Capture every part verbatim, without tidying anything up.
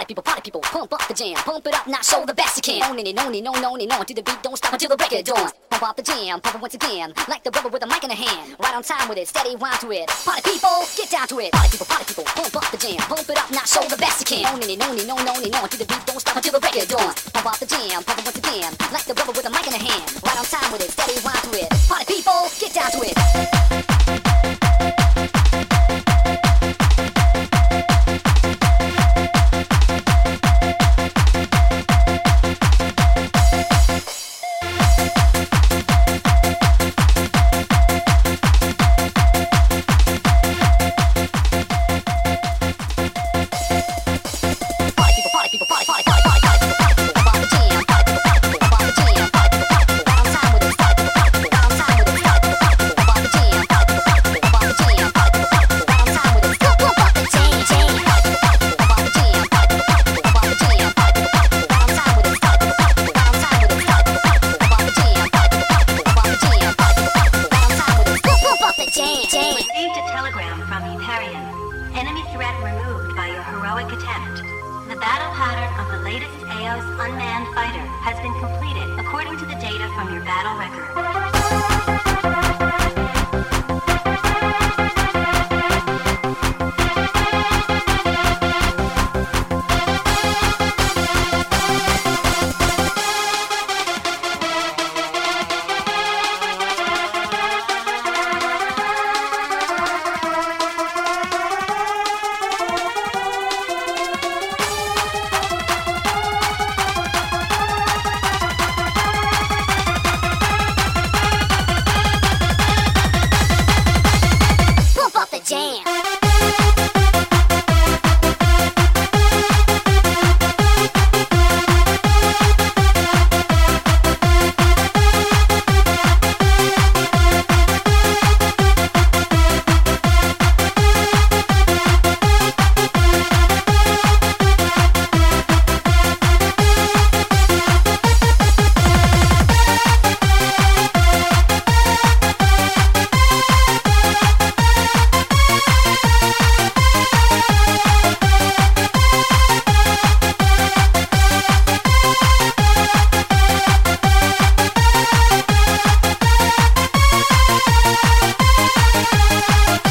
Party people, party people, pump up the jam. Pump it up, now show the best you can. On and on and on and on and on. To the beat, don't stop until the break of dawn. Pump up the jam, pump it once again. Like the rubber with a mic in the hand. Right on time with it, steady wind to it. Party people, get down to it. Party people, party people, pump up the jam. Pump it up, now show the best you can. On and on and on and on and on. To the beat, don't stop until the break of dawn. Pump up the jam, pump it once again. Like the rubber with a mic in the hand. Right on time with it, steady wind to it. Party people, get down to it.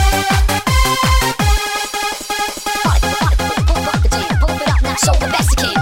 Show the best you can.